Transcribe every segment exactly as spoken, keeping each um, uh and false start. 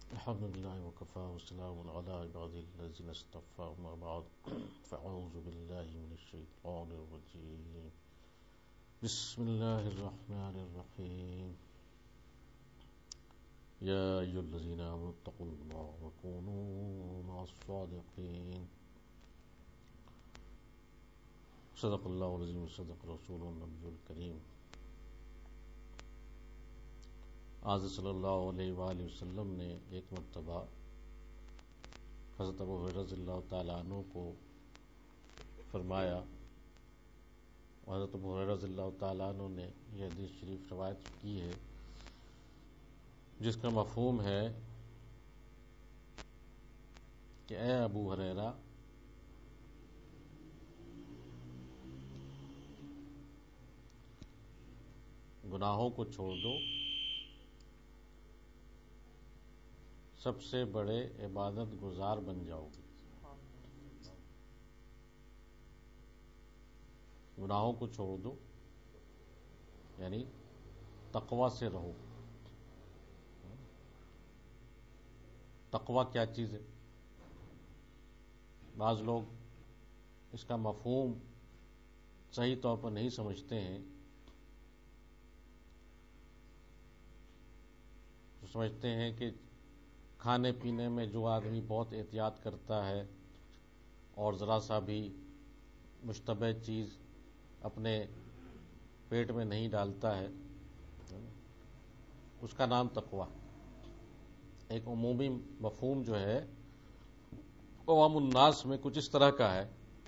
الحمد لله وكفى وسلام على عباده الذين اصطفى أما بعد فأعوذ بالله من الشيطان الرجيم بسم الله الرحمن الرحيم يا أيها الذين آمنوا اتقوا الله وكونوا مع الصادقين صدق الله العظيم صدق رسوله النبي الكريم آج صلی اللہ علیہ وآلہ وسلم نے ایک مرتبہ حضرت ابو ہریرہ رضی اللہ تعالیٰ عنہ کو فرمایا، حضرت ابو ہریرہ رضی اللہ تعالیٰ عنہ نے یہ حدیث شریف روایت کی ہے جس کا مفہوم ہے کہ اے ابو ہریرہ، گناہوں کو چھوڑ دو، سب سے بڑے عبادت گزار بن جاؤ گے۔ گناہوں کو چھوڑ دو یعنی تقوی سے رہو۔ تقوی کیا چیز ہے؟ بعض لوگ اس کا مفہوم صحیح طور پر نہیں سمجھتے ہیں، سمجھتے ہیں کہ کھانے پینے میں جو آدمی بہت احتیاط کرتا ہے اور ذرا سا بھی مشتبہ چیز اپنے پیٹ میں نہیں ڈالتا ہے، اس کا نام تقوی۔ ایک عمومی مفہوم جو ہے عوام الناس میں کچھ اس طرح کا ہے،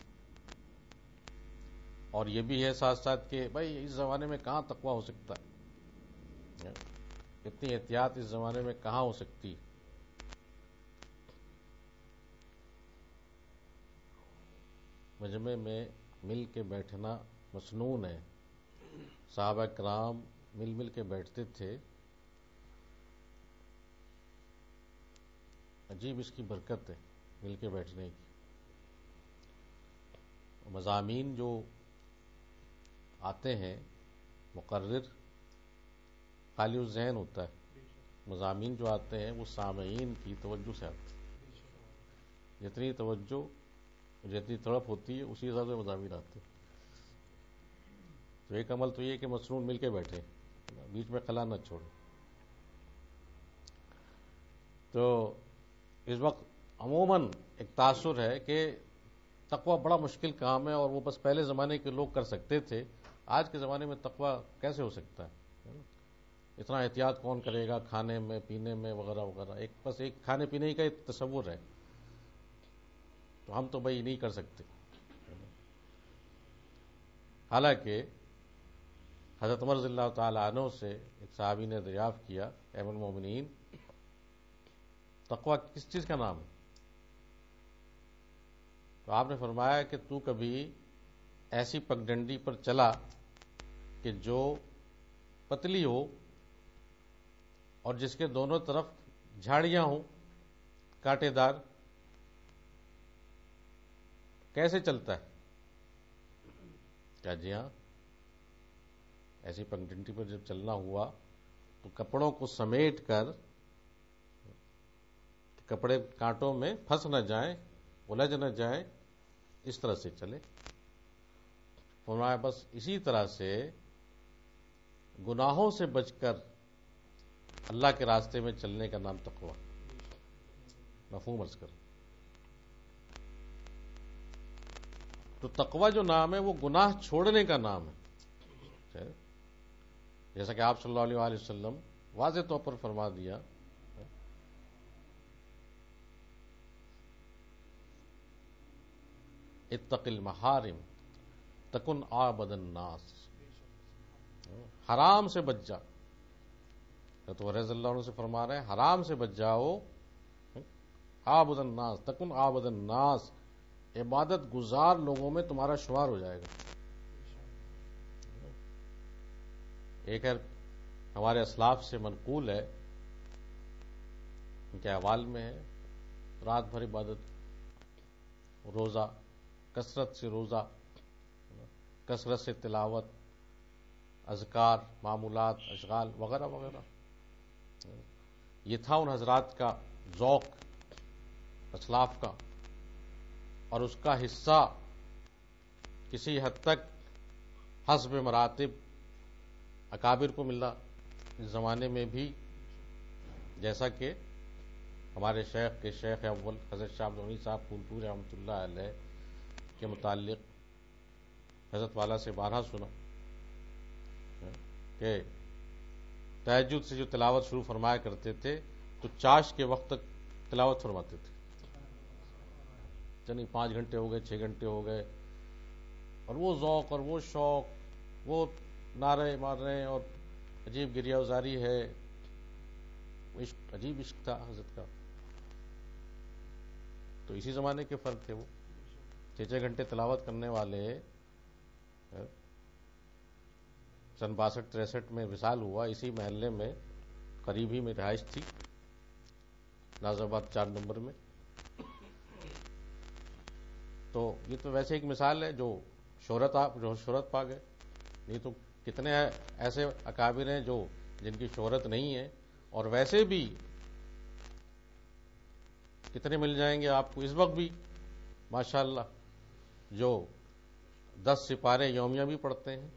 اور یہ بھی ہے ساتھ ساتھ کہ بھائی اس زمانے میں کہاں تقوی ہو سکتا ہے، اتنی احتیاط اس زمانے میں کہاں ہو سکتی۔ مجمع میں مل کے بیٹھنا مسنون ہے، صحابہ کرام مل مل کے بیٹھتے تھے، عجیب اس کی برکت ہے مل کے بیٹھنے کی۔ مضامین جو آتے ہیں مقرر خالی الذہن ہوتا ہے، مضامین جو آتے ہیں وہ سامعین کی توجہ سے آتے ہیں، جتنی توجہ جتنی تڑپ ہوتی ہے اسی حساب سے مضامین آتے ہیں۔ تو ایک عمل تو یہ کہ مسنون مل کے بیٹھے، بیچ میں خلا نہ چھوڑے۔ تو اس وقت عموماً ایک تاثر ہے کہ تقوی بڑا مشکل کام ہے اور وہ بس پہلے زمانے کے لوگ کر سکتے تھے، آج کے زمانے میں تقوی کیسے ہو سکتا ہے؟ اتنا احتیاط کون کرے گا کھانے میں پینے میں وغیرہ وغیرہ، ایک بس ایک کھانے پینے کا ایک تصور ہے، تو ہم تو بھائی نہیں کر سکتے۔ حالانکہ حضرت عمر رضی اللہ تعالیٰ عنہ سے ایک صحابی نے دریافت کیا، اے امیر المومنین، تقوی کس چیز کا نام ہے؟ تو آپ نے فرمایا کہ تو کبھی ایسی پگڈنڈی پر چلا کہ جو پتلی ہو اور جس کے دونوں طرف جھاڑیاں ہوں کانٹے دار، کیسے چلتا ہے؟ کیا جی ہاں، ایسی پگڈنڈی پر جب چلنا ہوا تو کپڑوں کو سمیٹ کر، کپڑے کانٹوں میں پھنس نہ جائیں، الجھ نہ جائیں، اس طرح سے چلے۔ فرمایا بس اسی طرح سے گناہوں سے بچ کر اللہ کے راستے میں چلنے کا نام تقوی۔ مفہوم عرض کر، تو تقوی جو نام ہے وہ گناہ چھوڑنے کا نام ہے، جیسا کہ آپ صلی اللہ علیہ وآلہ وسلم واضح طور پر فرما دیا، اتق المحارم تکن عابد الناس، حرام سے بچ جا۔ تو رضی اللہ عنہ سے فرما رہے ہیں حرام سے بچ جاؤ، عابد الناس تکن عابد الناس، عبادت گزار لوگوں میں تمہارا شمار ہو جائے گا۔ ایک ہے ہمارے اسلاف سے منقول ہے، ان کے احوال میں ہے، رات بھر عبادت، روزہ، کثرت سے روزہ، کثرت سے تلاوت، اذکار، معمولات، اشغال وغیرہ وغیرہ۔ یہ تھا ان حضرات کا ذوق اسلاف کا اور اس کا حصہ کسی حد تک حسب مراتب اکابر کو ملا اس زمانے میں بھی، جیسا کہ ہمارے شیخ کے شیخ اول حضرت شاہ عبد الغنی صاحب پھول پور رحمۃ اللہ علیہ کے متعلق حضرت والا سے بارہا سنا کہ تہجد سے جو تلاوت شروع فرمایا کرتے تھے تو چاش کے وقت تک تلاوت فرماتے تھے، یعنی پانچ گھنٹے ہو گئے، چھ گھنٹے ہو گئے، اور وہ ذوق اور وہ شوق، وہ نعرے مار رہے ہیں اور عجیب گریہ وزاری ہے، عشق عجیب عشق تھا حضرت کا. تو اسی زمانے کے فرق تھے. وہ چھ چھ گھنٹے تلاوت کرنے والے سن باسٹھ تریسٹھ میں وصال ہوا. اسی محلے میں قریب ہی میں رہائش تھی، ناظر آباد چار نمبر میں. تو یہ تو ویسے ایک مثال ہے جو شہرت جو شہرت پا گئے. نہیں تو کتنے ایسے اکابر ہیں جو جن کی شہرت نہیں ہے، اور ویسے بھی کتنے مل جائیں گے آپ کو اس وقت بھی ماشاءاللہ جو دس سپارے یومیہ بھی پڑھتے ہیں.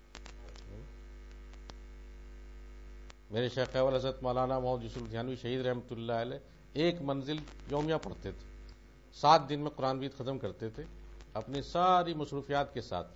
میرے شیخ اول حضرت مولانا محمد یوسف لدھیانوی شہید رحمۃ اللہ علیہ ایک منزل یومیہ پڑھتے تھے، سات دن میں قرآن بیت ختم کرتے تھے اپنی ساری مصروفیات کے ساتھ.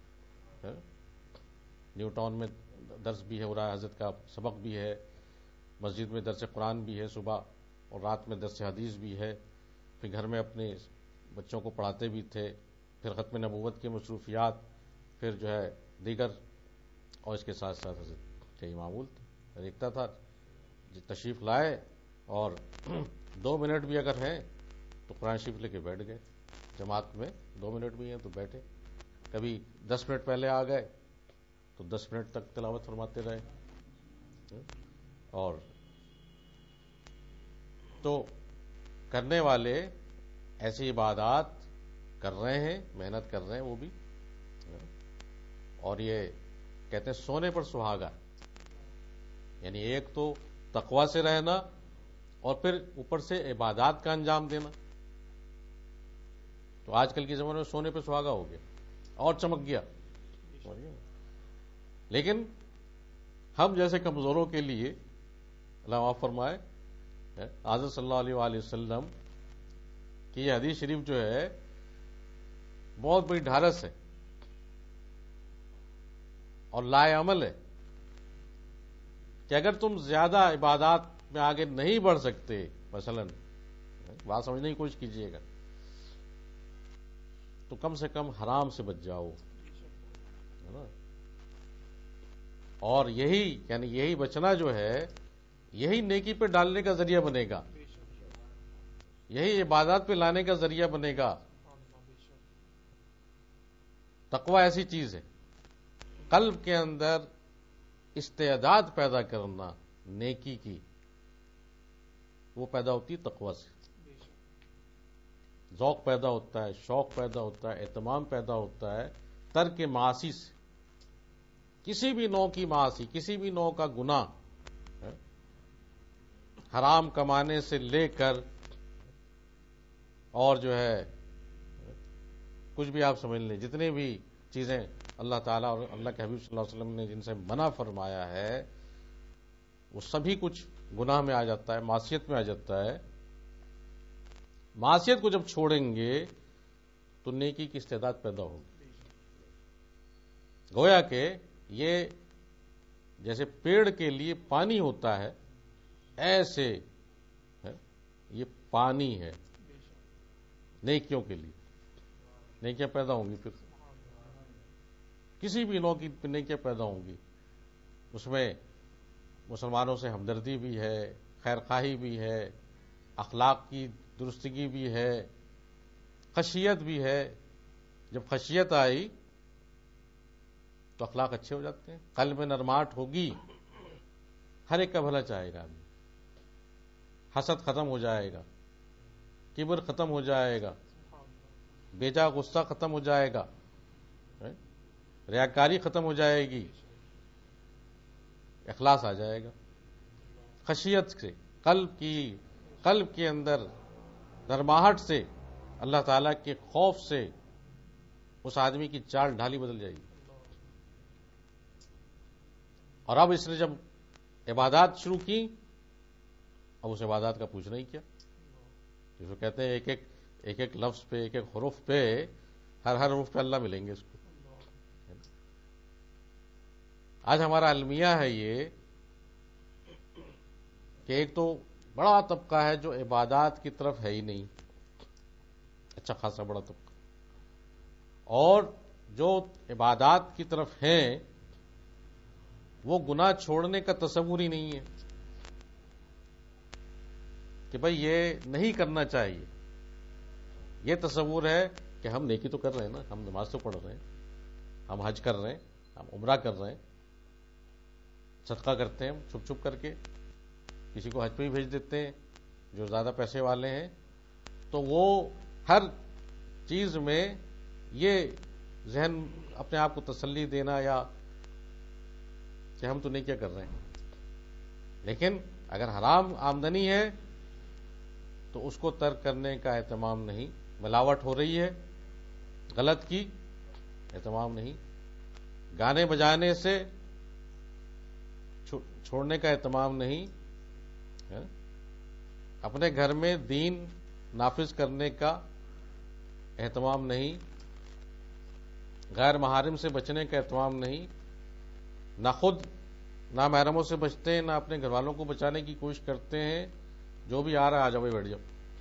نیو ٹاؤن میں درس بھی ہے ہو رہا ہے، حضرت کا سبق بھی ہے، مسجد میں درس قرآن بھی ہے صبح، اور رات میں درس حدیث بھی ہے. پھر گھر میں اپنے بچوں کو پڑھاتے بھی تھے، پھر ختم نبوت کی مصروفیات، پھر جو ہے دیگر، اور اس کے ساتھ ساتھ حضرت کا یہ معمول تھا. دیکھتا تھا تشریف لائے اور دو منٹ بھی اگر ہیں تو قرآن شریف لے کے بیٹھ گئے. جماعت میں دو منٹ بھی ہیں تو بیٹھے. کبھی دس منٹ پہلے آ گئے تو دس منٹ تک تلاوت فرماتے رہے. اور تو کرنے والے ایسی عبادات کر رہے ہیں، محنت کر رہے ہیں وہ بھی. اور یہ کہتے ہیں سونے پر سہاگا، یعنی ایک تو تقوی سے رہنا اور پھر اوپر سے عبادات کا انجام دینا. تو آج کل کے زمانے میں سونے پہ سہاگا ہو گیا اور چمک گیا. لیکن ہم جیسے کمزوروں کے لیے اللہ معاف فرمائے، حضرت صلی اللہ علیہ وآلہ وسلم کی یہ حدیث شریف جو ہے بہت بڑی ڈھارس ہے اور لائے عمل ہے کہ اگر تم زیادہ عبادات میں آگے نہیں بڑھ سکتے، مثلا بات سمجھنے کی کوشش کیجیے گا، تو کم سے کم حرام سے بچ جاؤ. اور یہی یعنی یہی بچنا جو ہے یہی نیکی پہ ڈالنے کا ذریعہ بنے گا، یہی عبادات پہ لانے کا ذریعہ بنے گا. تقوی ایسی چیز ہے، قلب کے اندر استعداد پیدا کرنا نیکی کی، وہ پیدا ہوتی تقوی سے. ذوق پیدا ہوتا ہے، شوق پیدا ہوتا ہے، اہتمام پیدا ہوتا ہے ترک معاصی سے. کسی بھی نوع کی معاصی، کسی بھی نوع کا گناہ، حرام کمانے سے لے کر اور جو ہے کچھ بھی آپ سمجھ لیں، جتنے بھی چیزیں اللہ تعالیٰ اور اللہ کے حبیب صلی اللہ علیہ وسلم نے جن سے منع فرمایا ہے وہ سبھی کچھ گناہ میں آ جاتا ہے، معصیت میں آ جاتا ہے. معصیت کو جب چھوڑیں گے تو نیکی کی استعداد پیدا ہوگی. گویا کہ یہ جیسے پیڑ کے لیے پانی ہوتا ہے، ایسے یہ پانی ہے نیکیوں کے لیے. نیکیاں پیدا ہوں گی، پھر کسی بھی نوع کی نیکیاں پیدا ہوں گی. اس میں مسلمانوں سے ہمدردی بھی ہے، خیر خواہی بھی ہے، اخلاق کی درستگی بھی ہے، خشیت بھی ہے. جب خشیت آئی تو اخلاق اچھے ہو جاتے ہیں. قلب میں نرماہٹ ہوگی، ہر ایک کا بھلا چاہے گا. حسد ختم ہو جائے گا، کبر ختم ہو جائے گا، بیجا غصہ ختم ہو جائے گا، ریاکاری ختم ہو جائے گی، اخلاص آ جائے گا. خشیت سے قلب کی قلب کے اندر نرماہٹ سے، اللہ تعالیٰ کے خوف سے اس آدمی کی چال ڈھالی بدل جائے گی. اور اب اس نے جب عبادات شروع کی، اب اس عبادات کا پوچھنا ہی کیا. جس کو کہتے ہیں ایک ایک ایک ایک لفظ پہ، ایک ایک حرف پہ، ہر ہر حرف پہ اللہ ملیں گے اس کو. آج ہمارا المیہ ہے یہ کہ ایک تو بڑا طبقہ ہے جو عبادات کی طرف ہے ہی نہیں، اچھا خاصا بڑا طبقہ، اور جو عبادات کی طرف ہیں وہ گناہ چھوڑنے کا تصور ہی نہیں ہے کہ بھئی یہ نہیں کرنا چاہیے. یہ تصور ہے کہ ہم نیکی تو کر رہے ہیں نا، ہم نماز تو پڑھ رہے ہیں، ہم حج کر رہے ہیں، ہم عمرہ کر رہے ہیں، صدقہ کرتے ہیں چھپ چھپ کر کے، کسی کو حج پہ ہی بھیج دیتے ہیں جو زیادہ پیسے والے ہیں. تو وہ ہر چیز میں یہ ذہن اپنے آپ کو تسلی دینا یا کہ ہم تو نہیں کیا کر رہے ہیں. لیکن اگر حرام آمدنی ہے تو اس کو ترک کرنے کا اہتمام نہیں، ملاوٹ ہو رہی ہے غلط کی، اہتمام نہیں، گانے بجانے سے چھوڑنے کا اہتمام نہیں، اپنے گھر میں دین نافذ کرنے کا اہتمام نہیں، غیر محارم سے بچنے کا اہتمام نہیں، نہ خود نامحرموں سے بچتے ہیں، نہ اپنے گھر والوں کو بچانے کی کوشش کرتے ہیں. جو بھی آ رہا ہے آ جاؤ بھائی بیٹھ جاؤ.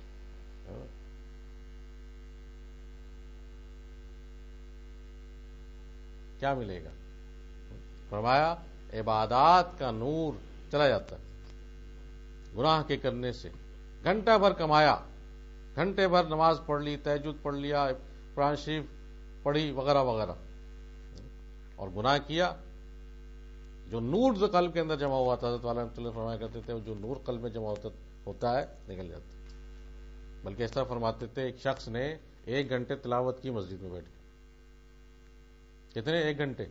کیا ملے گا؟ فرمایا عبادات کا نور چلا جاتا ہے گناہ کے کرنے سے. گھنٹہ بھر کمایا، گھنٹے بھر نماز پڑھ لی، تہجد پڑھ لیا، قرآن شریف پڑھی وغیرہ وغیرہ، اور گناہ کیا. جو نور جو قلب کے اندر جمع ہوا تھا، حضرت والا رحمۃ اللہ فرمایا کرتے تھے جو نور قلب میں جمع ہوتا ہوتا ہے نکل جاتا ہے. بلکہ اس طرح فرماتے تھے ایک شخص نے ایک گھنٹے تلاوت کی مسجد میں بیٹھ کے. کتنے؟ ایک گھنٹے.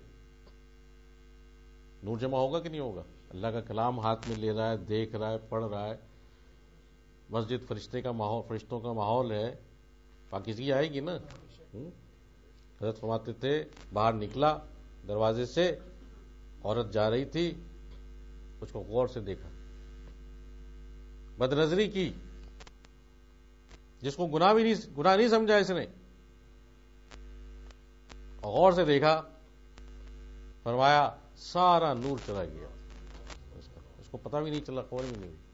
نور جمع ہوگا کہ نہیں ہوگا؟ اللہ کا کلام ہاتھ میں لے رہا ہے، دیکھ رہا ہے، پڑھ رہا ہے، مسجد فرشتے کا ماحول، فرشتوں کا ماحول ہے، پاکیزگی آئے گی نا. حضرت فرماتے تھے باہر نکلا دروازے سے، عورت جا رہی تھی، اس کو غور سے دیکھا، بد نظری کی، جس کو گناہ بھی نہیں گناہ نہیں سمجھا اس نے، غور سے دیکھا، فرمایا سارا نور چلا گیا، اس کو پتہ بھی نہیں چلا، خبر بھی نہیں.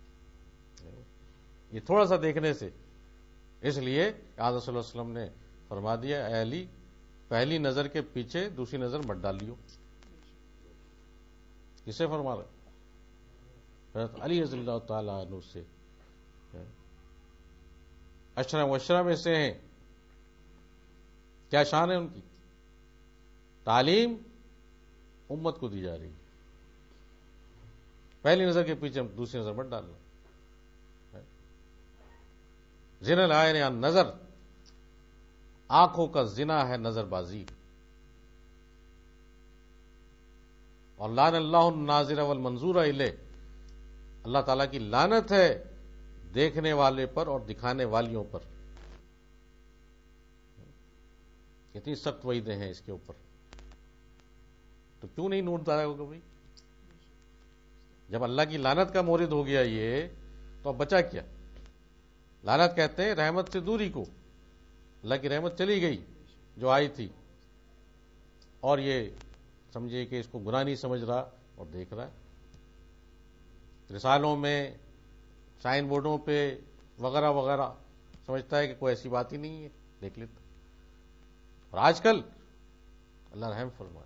یہ تھوڑا سا دیکھنے سے. اس لیے آدھا صلی اللہ علیہ وسلم نے فرما دیا اے علی پہلی نظر کے پیچھے دوسری نظر مت ڈالیو. کسے فرما رہے؟ حضرت علی رضی اللہ تعالی عنہ سے. اشرا مشرا میں سے ہیں. کیا شان ہے ان کی؟ تعلیم امت کو دی جا رہی. پہلی نظر کے پیچھے دوسری نظر مت ڈالنا. زنا العین یا نظر، آنکھوں کا زنا ہے نظر بازی. اور لعن اللہ الناظر والمنظور الیہ، اللہ تعالیٰ کی لعنت ہے دیکھنے والے پر اور دکھانے والیوں پر. کتنی سخت وعیدیں ہیں اس کے اوپر. تو کیوں نہیں نور دایا ہوگا بھائی؟ جب اللہ کی لعنت کا مورد ہو گیا یہ، تو اب بچا کیا؟ لعنت کہتے ہیں رحمت سے دوری کو. اللہ کی رحمت چلی گئی جو آئی تھی، اور یہ سمجھے کہ اس کو گناہ نہیں سمجھ رہا اور دیکھ رہا ہے. رسالوں میں، سائن بورڈوں پہ وغیرہ وغیرہ سمجھتا ہے کہ کوئی ایسی بات ہی نہیں ہے، دیکھ لیتا. اور آج کل اللہ رحم فرمائے،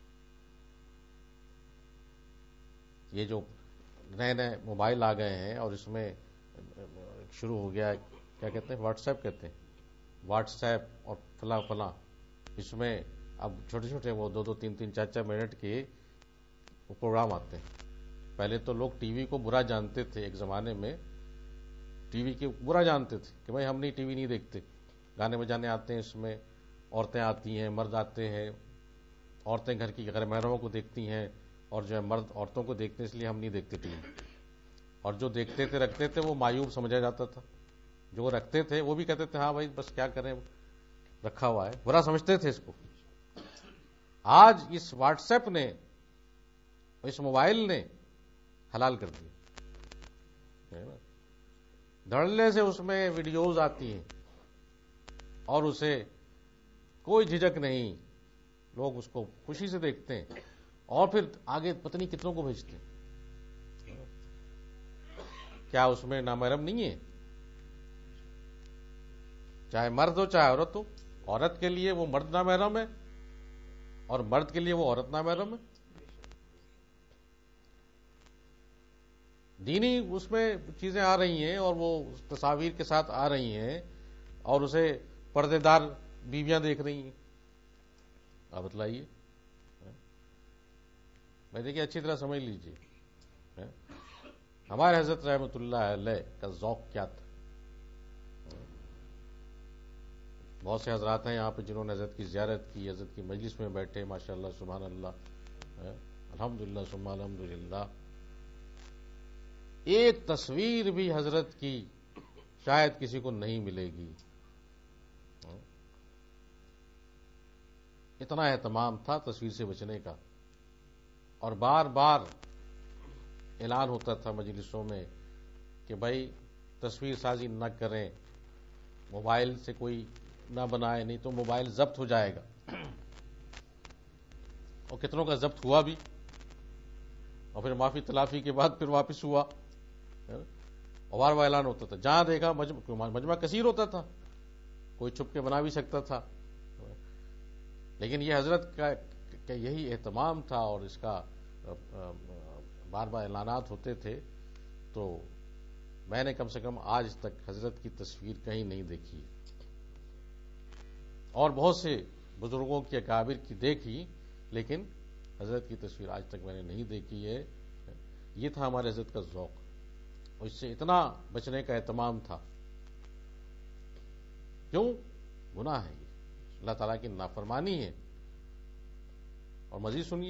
یہ جو نئے نئے موبائل آ گئے ہیں اور اس میں شروع ہو گیا ہے، کیا کہتے ہیں، واٹس ایپ کہتے ہیں، واٹس ایپ اور فلاں فلاں. اس میں اب چھوٹے چھوٹے وہ دو دو تین تین چار چار منٹ کے وہ پروگرام آتے ہیں. پہلے تو لوگ ٹی وی کو برا جانتے تھے، ایک زمانے میں ٹی وی کے برا جانتے تھے کہ بھائی ہم نہیں ٹی وی نہیں دیکھتے، گانے بجانے آتے ہیں اس میں، عورتیں آتی ہیں، مرد آتے ہیں، عورتیں گھر کی غیر محرموں کو دیکھتی ہیں، اور جو ہے مرد عورتوں کو دیکھتے ہیں، اس لیے ہم نہیں دیکھتے ٹی وی. اور جو دیکھتے تھے رکھتے تھے وہ معیوب سمجھا جاتا تھا، جو رکھتے تھے وہ بھی کہتے تھے ہاں بھائی بس کیا کریں رکھا ہوا ہے، برا سمجھتے تھے اس کو۔ آج اس واٹس ایپ نے، اس موبائل نے حلال کر دیا، دھڑلے سے اس میں ویڈیوز آتی ہیں اور اسے کوئی جھجک نہیں، لوگ اس کو خوشی سے دیکھتے ہیں اور پھر آگے پتہ نہیں کتنوں کو بھیجتے ہیں۔ کیا اس میں نامحرم نہیں ہے؟ چاہے مرد ہو چاہے عورت ہو، عورت کے لیے وہ مرد نامحرم ہے اور مرد کے لیے وہ عورت نامحرم ہے۔ دینی اس میں چیزیں آ رہی ہیں اور وہ تصاویر کے ساتھ آ رہی ہیں اور اسے پردے دار بیویاں دیکھ رہی ہیں۔ آپ بتلائیے، میں دیکھیے اچھی طرح سمجھ لیجیے ہمارے حضرت رحمۃ اللہ علیہ کا ذوق کیا تھا۔ بہت سے حضرات ہیں یہاں پہ جنہوں نے حضرت کی زیارت کی، حضرت کی مجلس میں بیٹھے، ماشاءاللہ سبحان اللہ، الحمدللہ ثم الحمدللہ۔ ایک تصویر بھی حضرت کی شاید کسی کو نہیں ملے گی، اتنا اہتمام تھا تصویر سے بچنے کا، اور بار بار اعلان ہوتا تھا مجلسوں میں کہ بھائی تصویر سازی نہ کریں، موبائل سے کوئی نہ بنائے، نہیں تو موبائل ضبط ہو جائے گا۔ اور کتنوں کا ضبط ہوا بھی، اور پھر معافی تلافی کے بعد پھر واپس ہوا، اور بار بار اعلان ہوتا تھا، جہاں دیکھا مجمع, مجمع کثیر ہوتا تھا، کوئی چھپ کے بنا بھی سکتا تھا، لیکن یہ حضرت کا یہی اہتمام تھا اور اس کا بار بار اعلانات ہوتے تھے۔ تو میں نے کم سے کم آج تک حضرت کی تصویر کہیں نہیں دیکھی، اور بہت سے بزرگوں کی اکابر کی دیکھی، لیکن حضرت کی تصویر آج تک میں نے نہیں دیکھی ہے۔ یہ تھا ہمارے حضرت کا ذوق، اور اس سے اتنا بچنے کا اہتمام تھا۔ کیوں؟ گناہ ہے، یہ اللہ تعالیٰ کی نافرمانی ہے۔ اور مزید سنیے،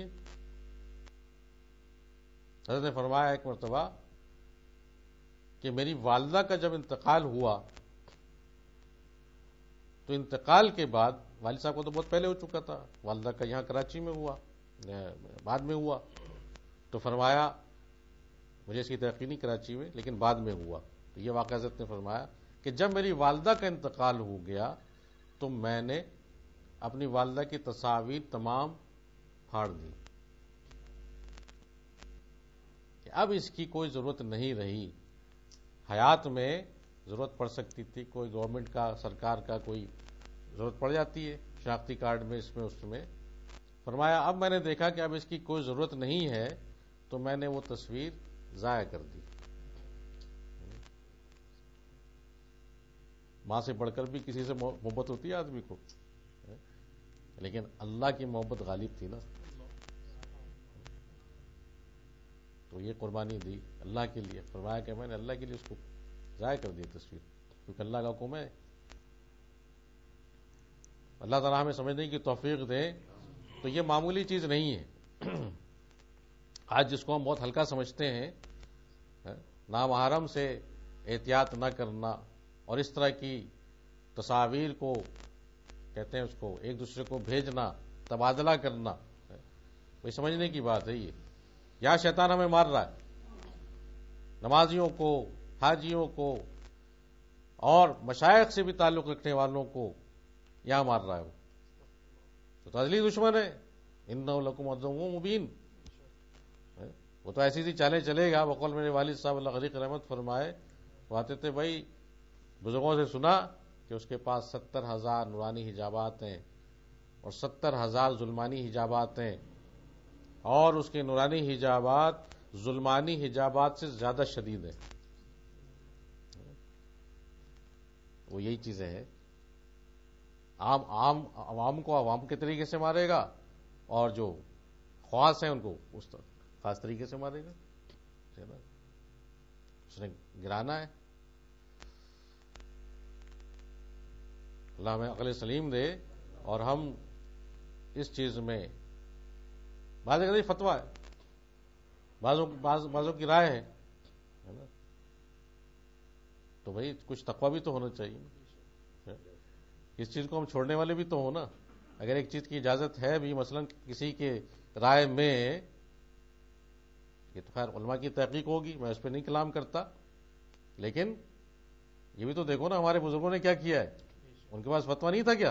حضرت نے فرمایا ایک مرتبہ کہ میری والدہ کا جب انتقال ہوا تو انتقال کے بعد، والد صاحب کو تو بہت پہلے ہو چکا تھا، والدہ کا یہاں کراچی میں ہوا، بعد میں ہوا، تو فرمایا مجھے اس کی تحقیق نہیں کراچی میں لیکن بعد میں ہوا، تو یہ واقعہ حضرت نے فرمایا کہ جب میری والدہ کا انتقال ہو گیا تو میں نے اپنی والدہ کی تصاویر تمام پھاڑ دی کہ اب اس کی کوئی ضرورت نہیں رہی۔ حیات میں ضرورت پڑ سکتی تھی، کوئی گورنمنٹ کا، سرکار کا کوئی ضرورت پڑ جاتی ہے شناختی کارڈ میں، اس میں اس میں۔ فرمایا اب میں نے دیکھا کہ اب اس کی کوئی ضرورت نہیں ہے تو میں نے وہ تصویر ضائع کر دی۔ ماں سے بڑھ کر بھی کسی سے محبت ہوتی ہے آدمی کو، لیکن اللہ کی محبت غالب تھی نا، تو یہ قربانی دی اللہ کے لیے۔ فرمایا کہ میں نے اللہ کے لیے اس کو ضائع کر دی تصویر، کیونکہ اللہ کا حکم ہے۔ اللہ تعالیٰ ہمیں سمجھنے کی توفیق دے۔ تو یہ معمولی چیز نہیں ہے، آج جس کو ہم بہت ہلکا سمجھتے ہیں، نامحرم سے احتیاط نہ کرنا اور اس طرح کی تصاویر کو کہتے ہیں اس کو ایک دوسرے کو بھیجنا، تبادلہ کرنا، کوئی سمجھنے کی بات ہے یہ۔ یا شیطان ہمیں مار رہا ہے، نمازیوں کو، حاجیوں کو اور مشائخ سے بھی تعلق رکھنے والوں کو یہاں مار رہا ہے وہ تو ازلی دشمن ہے۔ انہ لکم عدو مبین، وہ تو ایسی سی چالیں چلے گا۔ بقول میرے والد صاحب اللہ غریق رحمت فرمائے، وہ آتے تھے بھائی بزرگوں سے سنا کہ اس کے پاس ستر ہزار نورانی حجابات ہیں اور ستر ہزار ظلمانی حجابات ہیں، اور اس کے نورانی حجابات ظلمانی حجابات سے زیادہ شدید ہیں۔ وہ یہی چیزیں ہیں، عام عام عوام کو عوام کے طریقے سے مارے گا، اور جو خواص ہیں ان کو اس خاص طریقے سے مارے گا، اس نے گرانا ہے۔ اللہ ہمیں عقل سلیم دے، اور ہم اس چیز میں بعض فتویٰ ہے، بعضوں بعض بازوں کی رائے ہے ہے نا. تو بھائی کچھ تقویٰ بھی تو ہونا چاہیے. اس چیز کو ہم چھوڑنے والے بھی تو ہوں نا. اگر ایک چیز کی اجازت ہے بھی مثلا کسی کے رائے میں، یہ تو خیر علماء کی تحقیق ہوگی، میں اس پہ نہیں کلام کرتا، لیکن یہ بھی تو دیکھو نا ہمارے بزرگوں نے کیا کیا ہے. ان کے پاس فتویٰ نہیں تھا کیا؟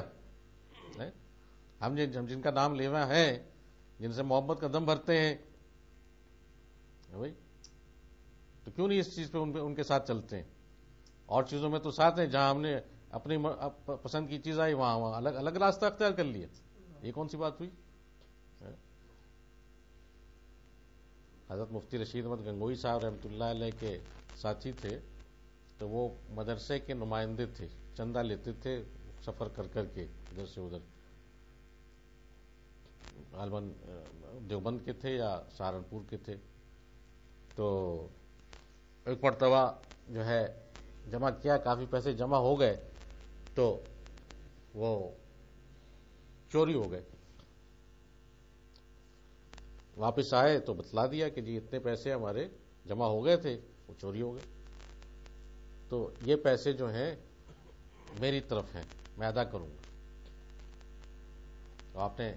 ہم جن جن کا نام لینا ہے، جن سے محبت کا دم بھرتے ہیں بھائی، تو کیوں نہیں اس چیز پہ ان کے ساتھ چلتے ہیں؟ اور چیزوں میں تو ساتھ ہیں، جہاں ہم نے اپنی پسند کی چیز آئی وہاں وہاں الگ الگ راستہ اختیار کر لیا. یہ کون سی بات ہوئی؟ حضرت مفتی رشید احمد گنگوئی صاحب رحمۃ اللہ علیہ کے ساتھی تھے، تو وہ مدرسے کے نمائندے تھے، چندہ لیتے تھے سفر کر کر کے ادھر سے ادھر. غالباً دیوبند کے تھے یا سہارنپور کے تھے. تو ایک مرتبہ جو ہے جمع کیا، کافی پیسے جمع ہو گئے، تو وہ چوری ہو گئے. واپس آئے تو بتلا دیا کہ جی اتنے پیسے ہمارے جمع ہو گئے تھے، وہ چوری ہو گئے. تو یہ پیسے جو ہیں میری طرف ہیں، میں ادا کروں گا. تو آپ نے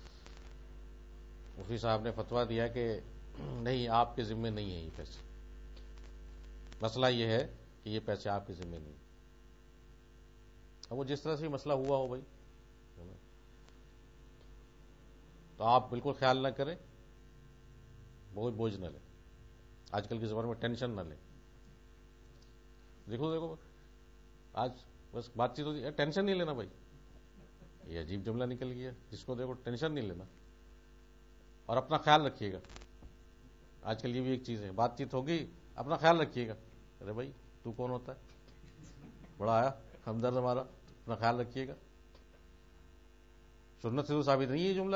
مفتی صاحب نے فتویٰ دیا کہ نہیں، آپ کے ذمہ نہیں ہیں یہ پیسے. مسئلہ یہ ہے کہ یہ پیسے آپ کے ذمہ نہیں. اب وہ جس طرح سے مسئلہ ہوا ہو بھائی، تو آپ بالکل خیال نہ کریں، بہت بوجھ نہ لیں. آج کل کے زمانے میں ٹینشن نہ لیں. دیکھو دیکھو آج بس بات چیت ہوتی ہے، ٹینشن نہیں لینا بھائی. یہ عجیب جملہ نکل گیا، جس کو دیکھو ٹینشن نہیں لینا، اور اپنا خیال رکھیے گا. آج کل یہ بھی ایک چیز ہے، بات چیت ہوگی اپنا خیال رکھیے گا. ارے بھائی تو کون ہوتا ہے؟ بڑا آیا ہمدرد ہمارا، اپنا خیال رکھیے گا. سنت سے تو ثابت نہیں ہے یہ جملہ.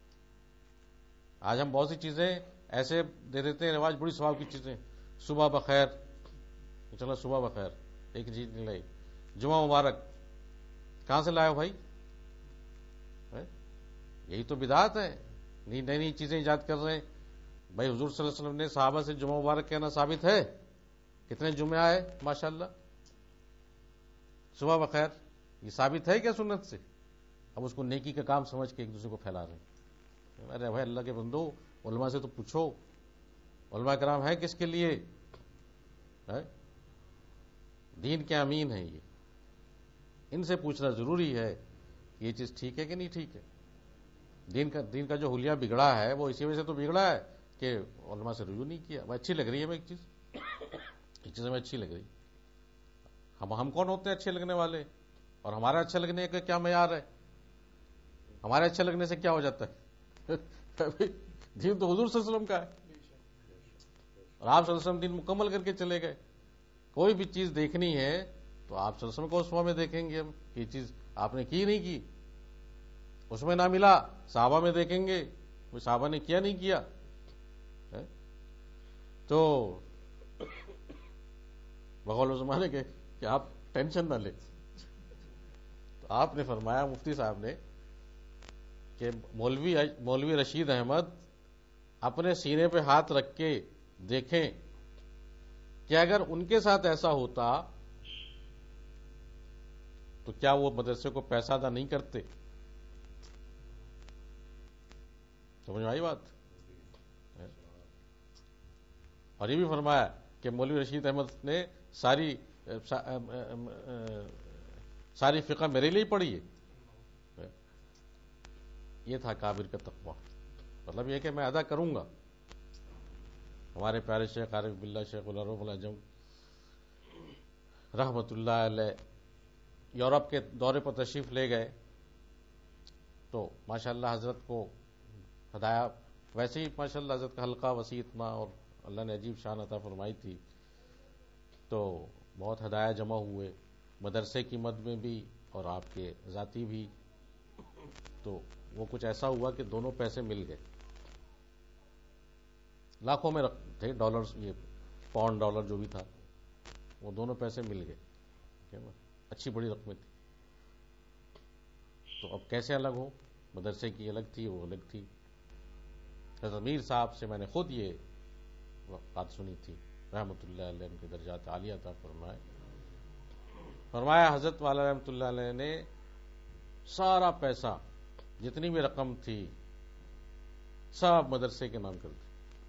آج ہم بہت سی چیزیں ایسے دے دیتے ہیں رواج، بڑی ثواب کی چیزیں، صبح بخیر، چلو صبح بخیر ایک چیز نہیں لائی، جمعہ مبارک، کہاں سے لائے ہو بھائی؟ یہی تو بدعات ہے، نئی نئی نئی چیزیں ایجاد کر رہے ہیں. بھائی حضور صلی اللہ علیہ وسلم نے صحابہ سے جمعہ مبارک کہنا ثابت ہے؟ کتنے جمعے آئے ماشاءاللہ، صبح بخیر، یہ ثابت ہے کیا سنت سے؟ اب اس کو نیکی کا کام سمجھ کے ایک دوسرے کو پھیلا رہے ہیں. ارے بھائی اللہ کے بندو، علماء سے تو پوچھو، علماء کرام ہے کس کے لیے؟ دین کے امین ہیں یہ، ان سے پوچھنا ضروری ہے کہ یہ چیز ٹھیک ہے کہ نہیں ٹھیک ہے. دین کا دین کا جو حلیہ بگڑا ہے وہ اسی وجہ سے تو بگڑا ہے کہ علماء سے رجوع نہیں کیا. وہ اچھی لگ رہی ہے ہمیں ایک چیز، ایک چیز ہمیں اچھی لگ رہی. ہم ہم کون ہوتے ہیں اچھے لگنے والے؟ اور ہمارا اچھا لگنے کا کیا معیار ہے؟ ہمارے اچھا لگنے سے کیا ہو جاتا ہے؟ دین تو حضور صلی اللہ علیہ وسلم کا ہے، اور آپ صلی اللہ علیہ وسلم دین مکمل کر کے چلے گئے. کوئی بھی چیز دیکھنی ہے تو آپ صلی اللہ علیہ وسلم کو اسوا میں دیکھیں گے ہم، یہ چیز آپ نے کی نہیں کی، اس میں نہ ملا صحابہ میں دیکھیں گے وہ صحابہ نے کیا نہیں کیا. تو بقول زمانے کے کہ آپ ٹینشن نہ لیں. تو آپ نے فرمایا مفتی صاحب نے کہ مولوی مولوی رشید احمد اپنے سینے پہ ہاتھ رکھ کے دیکھیں کہ اگر ان کے ساتھ ایسا ہوتا تو کیا وہ مدرسے کو پیسہ ادا نہیں کرتے؟ سمجھ میں آئی بات؟ اور یہ بھی فرمایا کہ مولوی رشید احمد نے ساری ساری فقہ میرے لیے پڑھی ہے. یہ تھا کابر کا تقویٰ، مطلب یہ کہ میں ادا کروں گا. ہمارے پیارے شیخ عارف باللہ شیخ العروف العجم رحمۃ اللہ علیہ یورپ کے دورے پر تشریف لے گئے، تو ماشاءاللہ حضرت کو ہدایہ، ویسے ہی ماشاءاللہ حضرت کا حلقہ وسیع اتنا، اور اللہ نے عجیب شان عطا فرمائی تھی، تو بہت ہدایہ جمع ہوئے مدرسے کی مد میں بھی اور آپ کے ذاتی بھی. تو وہ کچھ ایسا ہوا کہ دونوں پیسے مل گئے، لاکھوں میں تھے ڈالر، یہ پاؤنڈ ڈالر جو بھی تھا، وہ دونوں پیسے مل گئے، اچھی بڑی رقمیں تھی. تو اب کیسے الگ ہو؟ مدرسے کی الگ تھی، وہ الگ تھی. حضرت امیر صاحب سے میں نے خود یہ بات سنی تھی رحمۃ اللہ علیہ ان کے درجات عالیہ عطا فرمائے. فرمایا حضرت والا رحمۃ اللہ علیہ نے سارا پیسہ جتنی بھی رقم تھی سب مدرسے کے نام کر دی.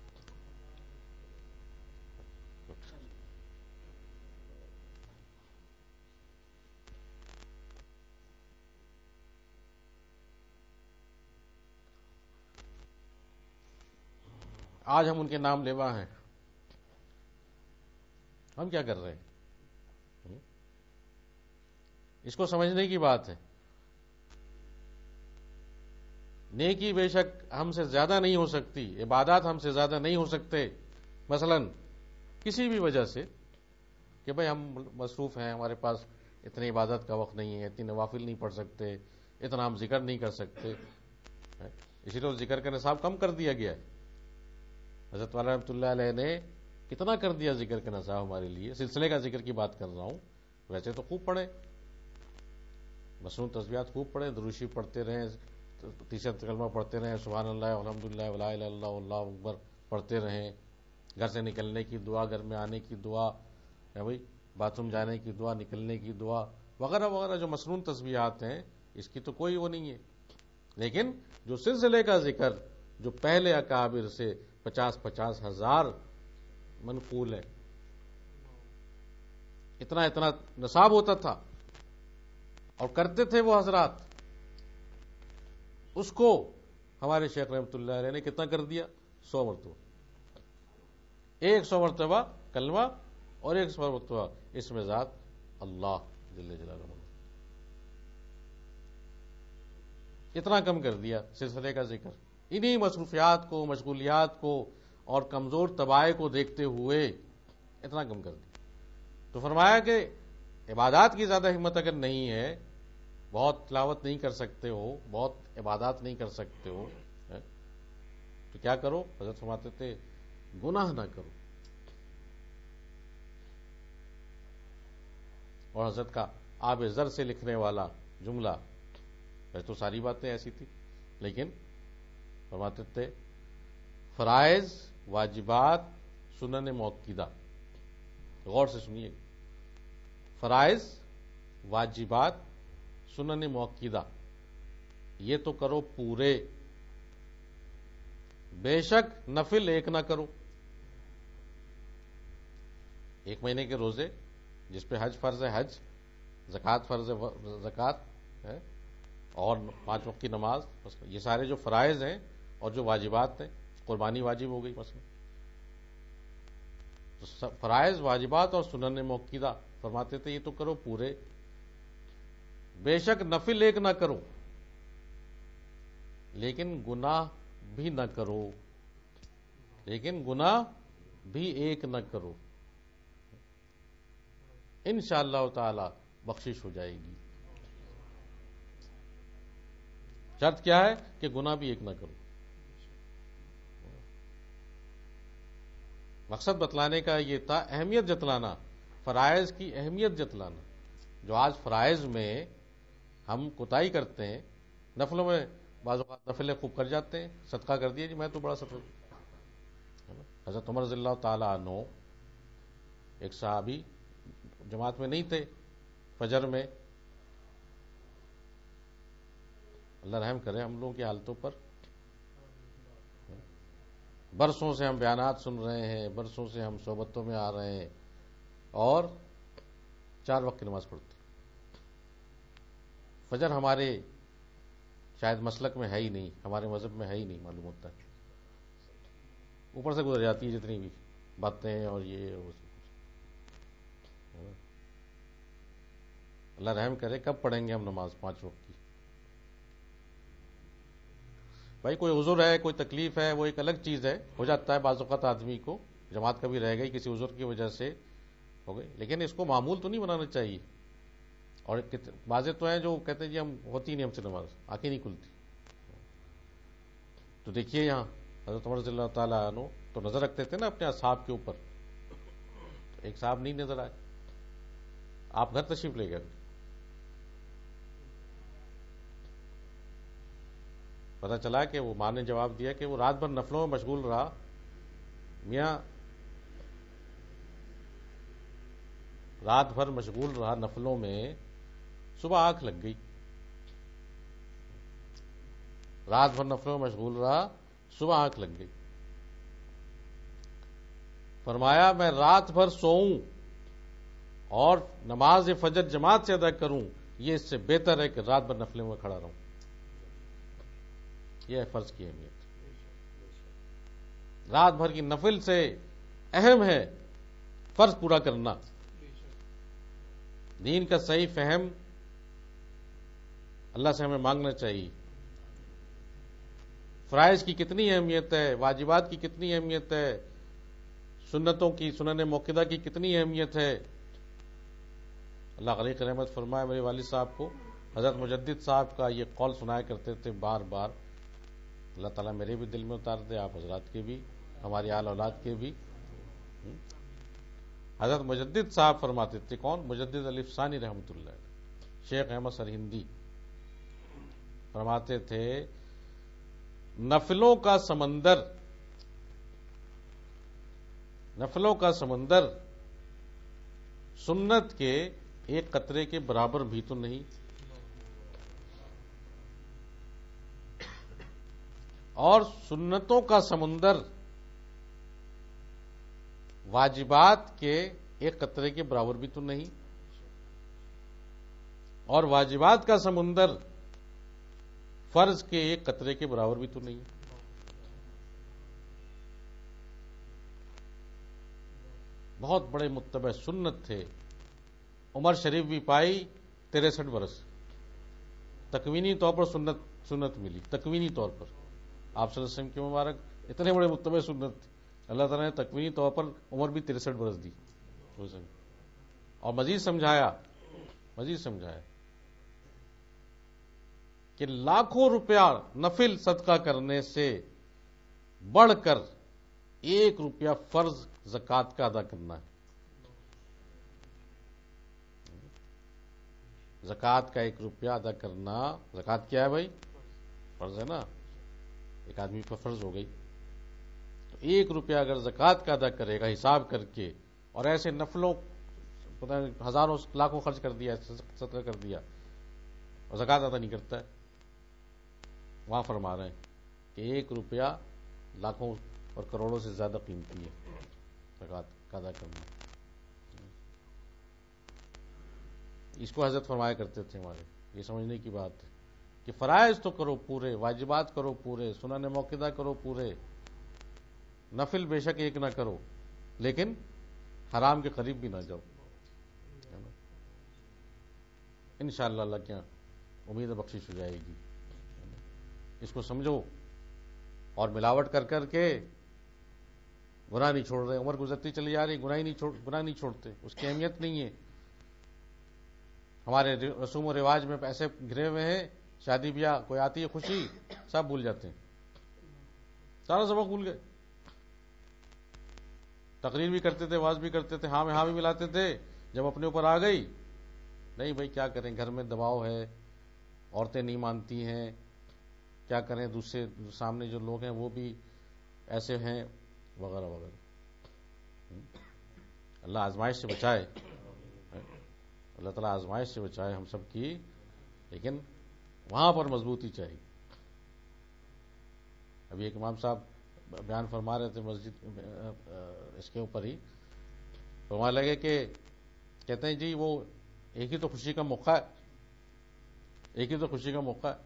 آج ہم ان کے نام لیوا ہیں. ہم کیا کر رہے ہیں؟ اس کو سمجھنے کی بات ہے. نیکی بے شک ہم سے زیادہ نہیں ہو سکتی، عبادات ہم سے زیادہ نہیں ہو سکتے. مثلا کسی بھی وجہ سے کہ بھئی ہم مصروف ہیں، ہمارے پاس اتنی عبادت کا وقت نہیں ہے، اتنی نوافل نہیں پڑھ سکتے، اتنا ہم ذکر نہیں کر سکتے، اسی لیے ذکر کا نصاب کم کر دیا گیا ہے. حضرت والا رحمۃ اللہ علیہ نے کتنا کر دیا ذکر کا نصاب ہمارے لیے. سلسلے کا ذکر کی بات کر رہا ہوں. ویسے تو خوب پڑھیں، مصنون تسبیحات خوب پڑھیں، دروشی پڑھتے رہیں، تیسرا کلمہ پڑھتے رہیں، سبحان اللہ الحمدللہ ولا الہ الا اللہ اللہ اکبر پڑھتے رہیں. گھر سے نکلنے کی دعا، گھر میں آنے کی دعا، بھائی باتھ روم جانے کی دعا، نکلنے کی دعا وغیرہ وغیرہ جو مصنون تسبیحات ہیں اس کی تو کوئی وہ نہیں ہے. لیکن جو سلسلے کا ذکر جو پہلے اکابر سے پچاس پچاس ہزار منقول ہے، اتنا اتنا نصاب ہوتا تھا اور کرتے تھے وہ حضرات، اس کو ہمارے شیخ رحمۃ اللہ علیہ نے کتنا کر دیا؟ سو مرتبہ. ایک سو مرتبہ کلمہ اور ایک سو مرتبہ اسم ذات اللہ جل جلالہ. اتنا کم کر دیا سلسلے کا ذکر. انہی مصروفیات کو، مشغولیات کو اور کمزور طبائع کو دیکھتے ہوئے اتنا کم کر دیا. تو فرمایا کہ عبادات کی زیادہ ہمت اگر نہیں ہے، بہت تلاوت نہیں کر سکتے ہو، بہت عبادات نہیں کر سکتے ہو، تو کیا کرو؟ حضرت فرماتے تھے گناہ نہ کرو. اور حضرت کا آب زر سے لکھنے والا جملہ، ویسے تو ساری باتیں ایسی تھی لیکن فرماتے تھے فرائض، واجبات، سنن موقدہ. غور سے سنیے، فرائض، واجبات، سنن موقدہ یہ تو کرو پورے، بے شک نفل ایک نہ کرو. ایک مہینے کے روزے، جس پہ حج فرض ہے حج، زکوٰۃ فرض ہے زکوٰۃ ہے، اور پانچ وقت کی نماز، یہ سارے جو فرائض ہیں اور جو واجبات ہیں، قربانی واجب ہو گئی مثلا. تو فرائض، واجبات اور سنن موقدہ فرماتے تھے یہ تو کرو پورے، بے شک نفل ایک نہ کرو، لیکن گناہ بھی نہ کرو، لیکن گناہ بھی ایک نہ کرو. انشاءاللہ تعالی بخشش ہو جائے گی. شرط کیا ہے؟ کہ گناہ بھی ایک نہ کرو. مقصد بتلانے کا یہ تھا، اہمیت جتلانا، فرائض کی اہمیت جتلانا. جو آج فرائض میں ہم کوتاہی کرتے ہیں، نفلوں میں بعض اوقات نفلیں خوب کر جاتے ہیں، صدقہ کر دیا جی میں تو بڑا صدقہ. حضرت عمر رضی اللہ تعالیٰ عنہ ایک صحابی جماعت میں نہیں تھے، فجر میں، اللہ رحم کرے ہم لوگوں کی حالتوں پر. برسوں سے ہم بیانات سن رہے ہیں، برسوں سے ہم صحبتوں میں آ رہے ہیں اور چار وقت کی نماز پڑھتے. فجر ہمارے شاید مسلک میں ہے ہی نہیں، ہمارے مذہب میں ہے ہی نہیں معلوم ہوتا ہے. اوپر سے گزر جاتی ہے جتنی بھی باتیں اور یہ اور اللہ رحم کرے. کب پڑھیں گے ہم نماز پانچ وقت کی؟ بھائی کوئی عذر ہے، کوئی تکلیف ہے، وہ ایک الگ چیز ہے، ہو جاتا ہے بعض اوقات آدمی کو، جماعت کبھی رہ گئی کسی عذر کی وجہ سے ہو گئی، لیکن اس کو معمول تو نہیں بنانا چاہیے. اور بعض تو ہیں جو کہتے ہیں جی ہم ہوتی نہیں ہم سے نماز، آنکھیں نہیں کھلتی. تو دیکھیے یہاں حضرت عمر رضی اللہ تعالیٰ عنہ تو نظر رکھتے تھے نا اپنے اصحاب کے اوپر. ایک صاحب نہیں نظر آئے، آپ گھر تشریف لے گئے. پتہ چلا کہ وہ ماں نے جواب دیا کہ وہ رات بھر نفلوں میں مشغول رہا. میاں رات بھر مشغول رہا نفلوں میں، صبح آنکھ لگ گئی. رات بھر نفلوں میں مشغول رہا، صبح آنکھ لگ گئی. فرمایا میں رات بھر سوؤں اور نماز فجر جماعت سے ادا کروں، یہ اس سے بہتر ہے کہ رات بھر نفلوں میں کھڑا رہوں. یہ ہے فرض کی اہمیت. رات بھر کی نفل سے اہم ہے فرض پورا کرنا. دین کا صحیح فہم اللہ سے ہمیں مانگنا چاہیے. فرائض کی کتنی اہمیت ہے، واجبات کی کتنی اہمیت ہے، سنتوں کی، سنن موقدہ کی کتنی اہمیت ہے. اللہ غریق رحمت فرمائے، میرے والد صاحب کو حضرت مجدد صاحب کا یہ قول سنایا کرتے تھے بار بار. اللہ تعالیٰ میرے بھی دل میں اتار دے، آپ حضرات کے بھی، ہماری آل اولاد کے بھی. حضرت مجدد صاحب فرماتے تھے، کون؟ مجدد الف ثانی رحمۃ اللہ، شیخ احمد سرہندی فرماتے تھے، نفلوں کا سمندر نفلوں کا سمندر سنت کے ایک قطرے کے برابر بھی تو نہیں، اور سنتوں کا سمندر واجبات کے ایک قطرے کے برابر بھی تو نہیں، اور واجبات کا سمندر فرض کے ایک قطرے کے برابر بھی تو نہیں. بہت بڑے متبع سنت تھے. عمر شریف بھی پائی تریسٹھ برس، تکوینی طور پر سنت سنت ملی، تکوینی طور پر. آپ صلی اللہ علیہ وسلم کے مبارک اتنے بڑے متبع سنت تھے، اللہ تعالیٰ نے تکوینی طور پر عمر بھی تریسٹھ برس دی، اور مزید سمجھایا مزید سمجھایا کہ لاکھوں روپیہ نفل صدقہ کرنے سے بڑھ کر ایک روپیہ فرض زکوٰۃ کا ادا کرنا ہے. زکوٰۃ کا ایک روپیہ ادا کرنا، زکوٰۃ کیا ہے بھائی؟ فرض ہے نا، ایک آدمی پر فرض ہو گئی. تو ایک روپیہ اگر زکوٰۃ کا ادا کرے گا حساب کر کے، اور ایسے نفلوں پتہ نہیں ہزاروں لاکھوں خرچ کر دیا، صدقہ کر دیا، اور زکوٰۃ ادا نہیں کرتا ہے، وہاں فرما رہے ہیں کہ ایک روپیہ لاکھوں اور کروڑوں سے زیادہ قیمتی ہے زکوٰۃ کا ادا کرنا. اس کو حضرت فرمایا کرتے تھے ہمارے. یہ سمجھنے کی بات ہے کہ فرائض تو کرو پورے، واجبات کرو پورے، سنن موقدہ کرو پورے، نفل بے شک ایک نہ کرو، لیکن حرام کے قریب بھی نہ جاؤ. انشاءاللہ اللہ کیا امید بخشش ہو جائے گی. اس کو سمجھو، اور ملاوٹ کر کر کے گناہ نہیں چھوڑ رہے. عمر گزرتی چلی جا رہی، گناہ نہیں چھوڑ گناہ نہیں چھوڑتے، اس کی اہمیت نہیں ہے. ہمارے رسوم و رواج میں پیسے گھرے ہوئے ہیں، شادی بیاہ کوئی آتی ہے خوشی، سب بھول جاتے ہیں، سارا سبق بھول گئے. تقریر بھی کرتے تھے، واز بھی کرتے تھے، ہاں میں ہاں بھی ملاتے تھے، جب اپنے اوپر آ گئی، نہیں بھائی کیا کریں، گھر میں دباؤ ہے، عورتیں نہیں مانتی ہیں، کیا کریں، دوسرے سامنے جو لوگ ہیں وہ بھی ایسے ہیں، وغیرہ وغیرہ. اللہ آزمائش سے بچائے، اللہ تعالیٰ آزمائش سے بچائے ہم سب کی، لیکن وہاں پر مضبوطی چاہیے. ابھی ایک امام صاحب بیان فرما رہے تھے مسجد اس کے اوپر ہی، فرمانے لگے کہ کہتے ہیں جی وہ ایک ہی تو خوشی کا موقع ہے، ایک ہی تو خوشی کا موقع ہے.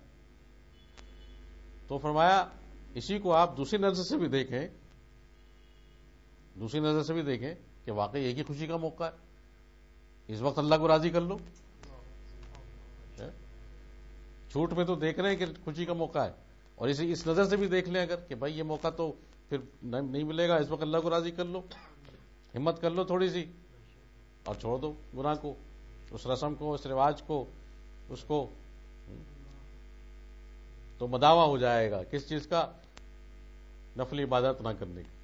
تو فرمایا اسی کو آپ دوسری نظر سے بھی دیکھیں، دوسری نظر سے بھی دیکھیں کہ واقعی ایک ہی خوشی کا موقع ہے. اس وقت اللہ کو راضی کر لو. چھوٹ میں تو دیکھ رہے ہیں کہ خوشی کا موقع ہے، اور اسی اس نظر سے بھی دیکھ لیں اگر کہ بھائی یہ موقع تو پھر نہیں ملے گا، اس وقت اللہ کو راضی کر لو، ہمت کر لو تھوڑی سی، اور چھوڑ دو گناہ کو، اس رسم کو، اس رواج کو، اس کو. تو مداوع ہو جائے گا کس چیز کا؟ نفلی عبادت نہ کرنے کی.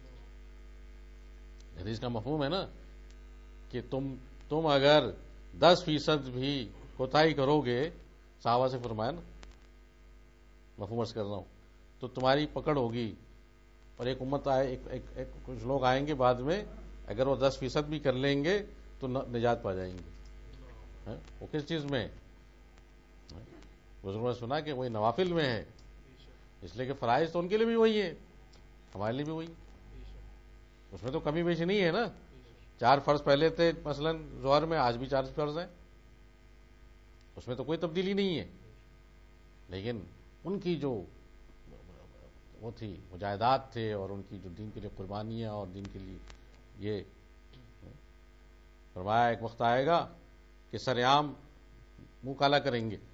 حدیث کا مفہوم ہے نا کہ تم تم اگر دس فیصد بھی کوتاہی کرو گے، صحابہ سے فرمایا نا، مفہوم عرض کر رہا ہوں، تو تمہاری پکڑ ہوگی، اور ایک امت آئے، ایک ایک ایک کچھ لوگ آئیں گے بعد میں، اگر وہ دس فیصد بھی کر لیں گے تو نجات پا جائیں گے. وہ کس چیز میں؟ بزرگوں نے سنا کہ وہی نوافل میں ہے، اس لیے کہ فرائض تو ان کے لیے بھی وہی ہے، ہمارے لیے بھی وہی. اس میں تو کمی بیشی نہیں ہے نا. چار فرض پہلے تھے مثلا ظہر میں، آج بھی چار فرض ہیں، اس میں تو کوئی تبدیلی نہیں ہے. لیکن ان کی جو وہ تھی مجاہدات تھے، اور ان کی جو دین کے لیے قربانیاں اور دین کے لیے یہ فرمایا ایک وقت آئے گا کہ سر عام منہ کالا کریں گے،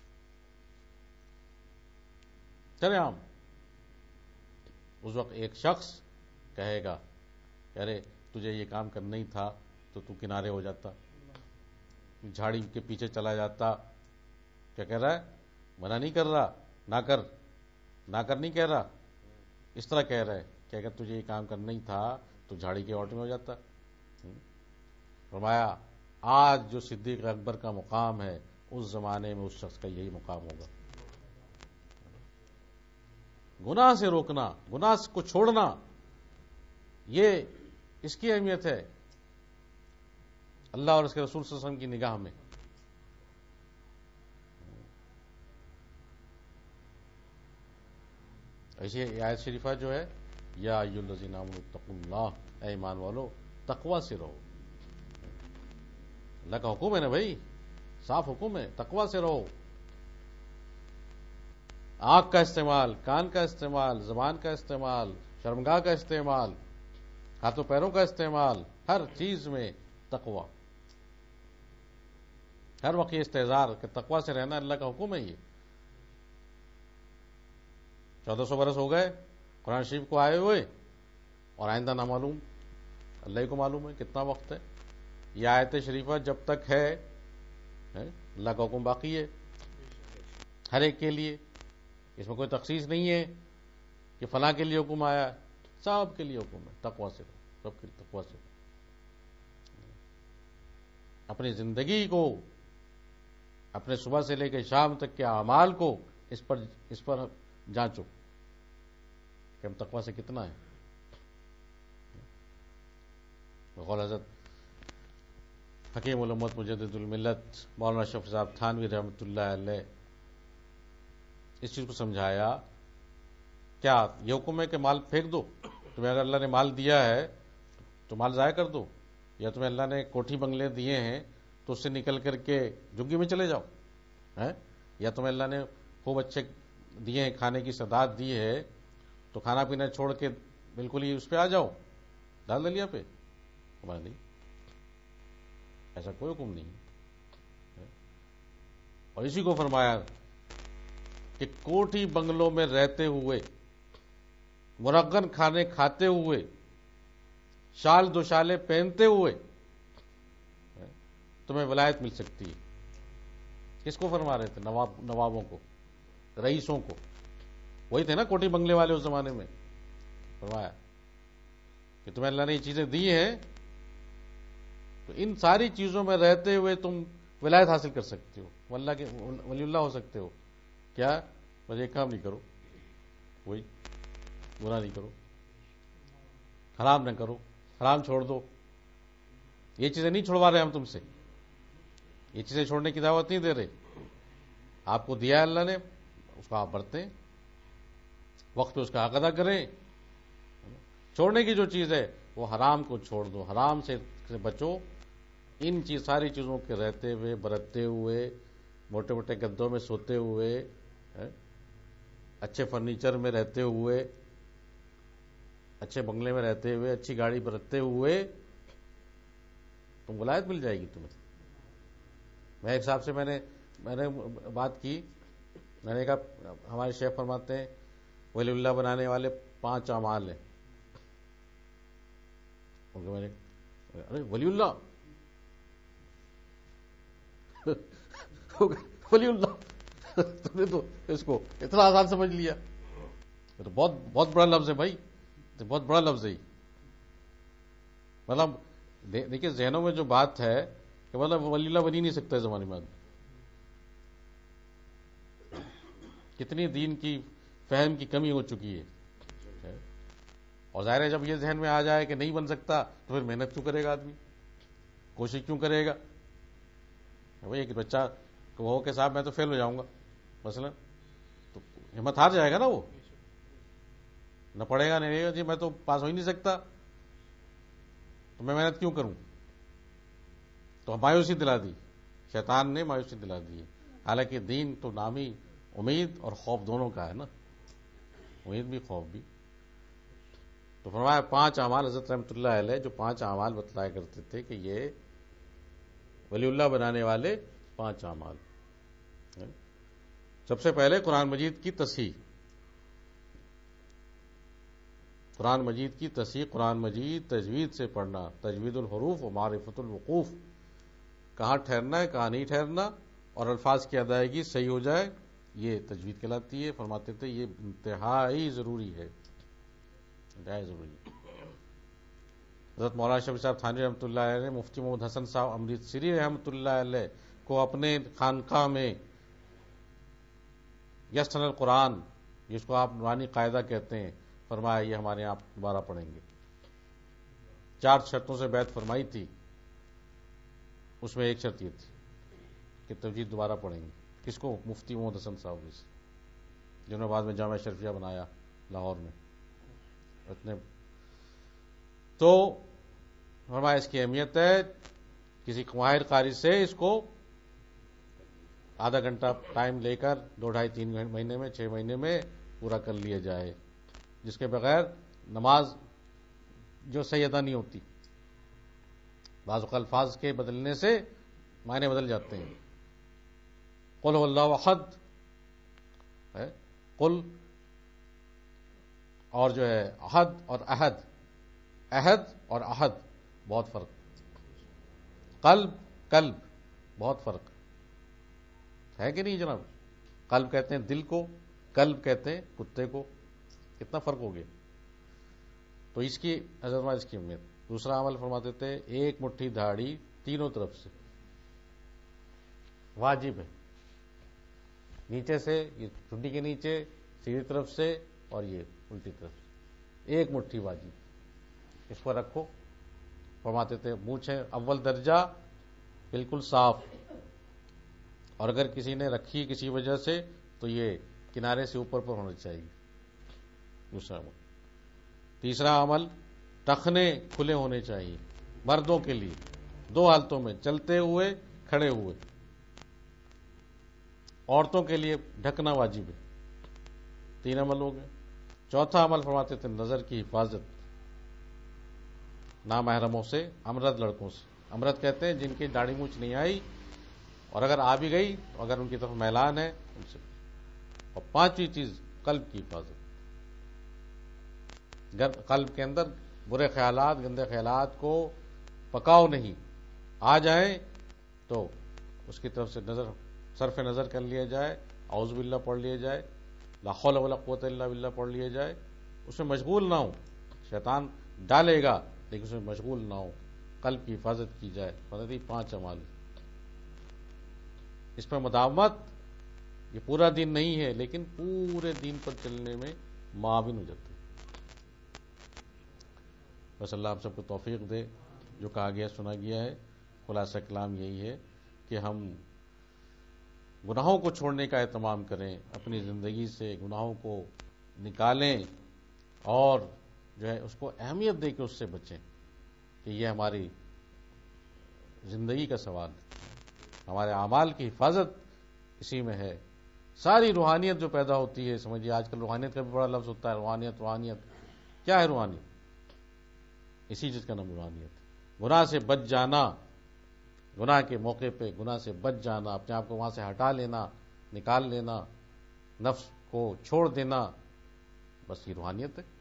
سر عام. اس وقت ایک شخص کہے گا کہ ارے تجھے یہ کام کرنا ہی تھا تو تو کنارے ہو جاتا، جھاڑی کے پیچھے چلا جاتا. کیا کہہ رہا ہے؟ منع نہیں کر رہا، نہ کر نہ کر نہیں کہہ رہا، اس طرح کہہ رہا ہے کہ اگر تجھے یہ کام کرنا ہی تھا تو جھاڑی کے اوٹ میں ہو جاتا. فرمایا آج جو صدیق اکبر کا مقام ہے، اس زمانے میں اس شخص کا یہی مقام ہوگا. گناہ سے روکنا، گناہ کو چھوڑنا، یہ اس کی اہمیت ہے اللہ اور اس کے رسول صلی اللہ علیہ وسلم کی نگاہ میں. ایسی آیت شریفہ جو ہے، یا ایھا الذین آمنوا اتقوا اللہ، اے ایمان والو تقوی سے رہو. اللہ کا حکم ہے نا بھائی، صاف حکم ہے، تقوی سے رہو. آنکھ کا استعمال، کان کا استعمال، زبان کا استعمال، شرمگاہ کا استعمال، ہاتھوں پیروں کا استعمال، ہر چیز میں تقوی. ہر وقت یہ استحضار کہ تقوی سے رہنا اللہ کا حکم ہے. یہ چودہ سو برس ہو گئے قرآن شریف کو آئے ہوئے، اور آئندہ نہ معلوم، اللہ ہی کو معلوم ہے کتنا وقت ہے. یہ آیت شریفہ جب تک ہے اللہ کا حکم باقی ہے ہر ایک کے لیے. اس میں کوئی تخصیص نہیں ہے کہ فلاں کے لیے حکم آیا، سب کے لیے حکم ہے تقوی سے، سب کے لیے تقوی سے. اپنی زندگی کو، اپنے صبح سے لے کے شام تک کے اعمال کو اس پر اس پر جانچو کہ ہم تقوی سے کتنا ہے. بقول حضرت حکیم الامت مجدد الملت مولانا شفیع صاحب تھانوی رحمۃ اللہ علیہ اس چیز کو سمجھایا، کیا یہ حکم ہے کہ مال پھینک دو؟ تمہیں اگر اللہ نے مال دیا ہے تو مال ضائع کر دو، یا تمہیں اللہ نے کوٹھی بنگلے دیے ہیں تو اس سے نکل کر کے جھگی میں چلے جاؤ، یا تمہیں اللہ نے خوب اچھے دیے ہیں، کھانے کی سداد دی ہے تو کھانا پینا چھوڑ کے بالکل ہی اس پہ آ جاؤ، ڈال دلیا پہ. ہمارا نہیں، ایسا کوئی حکم نہیں. اور اسی کو فرمایا کہ کوٹھی بنگلوں میں رہتے ہوئے، مرغن کھانے کھاتے ہوئے، شال دو شالے پہنتے ہوئے تمہیں ولایت مل سکتی ہے. کس کو فرما رہے تھے؟ نواب نوابوں کو، رئیسوں کو. وہی تھے نا کوٹھی بنگلے والے اس زمانے میں. فرمایا کہ تمہیں اللہ نے یہ چیزیں دی ہیں تو ان ساری چیزوں میں رہتے ہوئے تم ولایت حاصل کر سکتے ہو، اللہ کے ولی اللہ ہو سکتے ہو. کیا؟ بس ایک کام نہیں کرو، وہی گناہ نہیں کرو، حرام نہ کرو، حرام چھوڑ دو. یہ چیزیں نہیں چھوڑوا رہے ہم تم سے، یہ چیزیں چھوڑنے کی دعوت نہیں دے رہے. آپ کو دیا ہے اللہ نے، اس کو آپ برتیں، وقت پہ اس کا حق ادا کریں. چھوڑنے کی جو چیز ہے وہ حرام کو چھوڑ دو، حرام سے بچو. ان چیز ساری چیزوں کے رہتے ہوئے، برتتے ہوئے، موٹے موٹے گدوں میں سوتے ہوئے، اچھے فرنیچر میں رہتے ہوئے، اچھے بنگلے میں رہتے ہوئے، اچھی گاڑی برتتے ہوئے تم ولایت مل جائے گی تمہیں. میں ایک صاحب سے میں نے میں نے بات کی، میں نے کہا ہمارے شیخ فرماتے ہیں ولی اللہ بنانے والے پانچ اعمال ہیں. میں نے ارے ولی اللہ ولی اللہ تم نے تو اس کو اتنا آسان سمجھ لیا. تو بہت بہت بڑا لفظ ہے بھائی، بہت بڑا لفظ ہے. مطلب دیکھیے ذہنوں میں جو بات ہے کہ مطلب ولی اللہ بن ہی نہیں سکتا زمانے میں. کتنی دین کی فہم کی کمی ہو چکی ہے. اور ظاہر ہے جب یہ ذہن میں آ جائے کہ نہیں بن سکتا تو پھر محنت کیوں کرے گا آدمی؟ کوشش کیوں کرے گا؟ بھائی ایک بچہ وہ کہ صاحب میں تو فیل ہو جاؤں گا مثلا، تو ہمت ہار جائے گا نا، وہ نہ پڑھے گا نہیں گا، جی میں تو پاس ہو ہی نہیں سکتا تو میں محنت کیوں کروں؟ تو مایوسی دلا دی، شیطان نے مایوسی دلا دی ہے۔ حالانکہ دین تو نامی امید اور خوف دونوں کا ہے نا، امید بھی خوف بھی۔ تو فرمایا پانچ اعمال، حضرت رحمۃ اللہ علیہ جو پانچ اعمال بتلایا کرتے تھے کہ یہ ولی اللہ بنانے والے پانچ اعمال۔ سب سے پہلے قرآن مجید کی تصحیح، قرآن مجید کی تصحیح، قرآن مجید تجوید سے پڑھنا، تجوید الحروف و معرفت الوقوف، کہاں ٹھہرنا ہے کہاں نہیں ٹھہرنا، اور الفاظ کی ادائیگی صحیح ہو جائے، یہ تجوید کہلاتی ہے۔ فرماتے تھے یہ انتہائی ضروری ہے، انتہائی ضروری ہے۔ حضرت مولانا شفیع صاحب تھانوی رحمۃ اللہ علیہ نے مفتی محمد حسن صاحب امرتسری رحمۃ اللہ علیہ کو اپنے خانقاہ میں یسن القرآن، جس کو آپ نورانی قاعدہ کہتے ہیں، فرمایا یہ ہمارے یہاں دوبارہ پڑھیں گے۔ چار شرطوں سے بیعت فرمائی تھی، اس میں ایک شرط یہ تھی کہ تجوید دوبارہ پڑھیں گے۔ کس کو؟ مفتی محمد حسن صاحب سے، جنہوں نے بعد میں جامعہ شرفیہ بنایا لاہور میں۔ اتنے تو فرمایا اس کی اہمیت ہے، کسی ماہر قاری سے اس کو آدھا گھنٹہ ٹائم لے کر دو ڈھائی تین مہینے میں چھ مہینے میں پورا کر لیا جائے، جس کے بغیر نماز جو صحیح ادا نہیں ہوتی۔ بعض اوقات الفاظ کے بدلنے سے معنی بدل جاتے ہیں۔ قل هو اللہ احد ہے، قل اور جو ہے احد اور احد، احد اور احد بہت فرق، قلب قلب بہت فرق ہے کہ نہیں جناب؟ قلب کہتے ہیں دل کو، قلب کہتے ہیں کتے کو، کتنا فرق ہو گیا۔ تو اس کی حضرت اس کی اہمیت۔ دوسرا عمل فرماتے تھے ایک مٹھی دھاڑی تینوں طرف سے واجب ہے، نیچے سے، یہ ٹھڈی کے نیچے، سیدھی طرف سے، اور یہ الٹی طرف سے، ایک مٹھی واجب، اس کو رکھو۔ فرماتے تھے مونچھیں اول درجہ بالکل صاف، اور اگر کسی نے رکھی کسی وجہ سے تو یہ کنارے سے اوپر پر ہونا چاہیے۔ دوسرا عمل۔ تیسرا عمل ٹخنے کھلے ہونے چاہیے مردوں کے لیے، دو حالتوں میں، چلتے ہوئے، کھڑے ہوئے۔ عورتوں کے لیے ڈھکنا واجب ہے۔ تین عمل ہو گئے۔ چوتھا عمل فرماتے تھے نظر کی حفاظت، نامحرموں سے، امرد لڑکوں سے۔ امرد کہتے ہیں جن کی داڑھی مونچھ نہیں آئی، اور اگر آ بھی گئی تو اگر ان کی طرف میلان ہے ان سے۔ اور پانچویں چیز قلب کی حفاظت، قلب کے اندر برے خیالات، گندے خیالات کو پکاؤ نہیں، آ جائیں تو اس کی طرف سے نظر، صرف نظر کر لیا جائے، اعوذ باللہ پڑھ لیا جائے، لا حول ولا قوت الا باللہ پڑھ لیا جائے، اس میں مشغول نہ ہو۔ شیطان ڈالے گا لیکن اس میں مشغول نہ ہو، قلب کی حفاظت کی جائے۔ مدد پانچ اعمال، اس پر مداومت، یہ پورا دین نہیں ہے لیکن پورے دین پر چلنے میں معاون ہو جاتے ہیں۔ بس اللہ آپ سب کو توفیق دے، جو کہا گیا سنا گیا ہے، خلاصہ کلام یہی ہے کہ ہم گناہوں کو چھوڑنے کا اہتمام کریں، اپنی زندگی سے گناہوں کو نکالیں، اور جو ہے اس کو اہمیت دے کے اس سے بچیں، کہ یہ ہماری زندگی کا سوال ہے۔ ہمارے اعمال کی حفاظت اسی میں ہے۔ ساری روحانیت جو پیدا ہوتی ہے، سمجھیے آج کل روحانیت کا بھی بڑا لفظ ہوتا ہے، روحانیت روحانیت کیا ہے؟ روحانیت اسی چیز کا نام روحانیت۔ گناہ سے بچ جانا، گناہ کے موقع پہ گناہ سے بچ جانا، اپنے آپ کو وہاں سے ہٹا لینا، نکال لینا، نفس کو چھوڑ دینا، بس یہ روحانیت ہے۔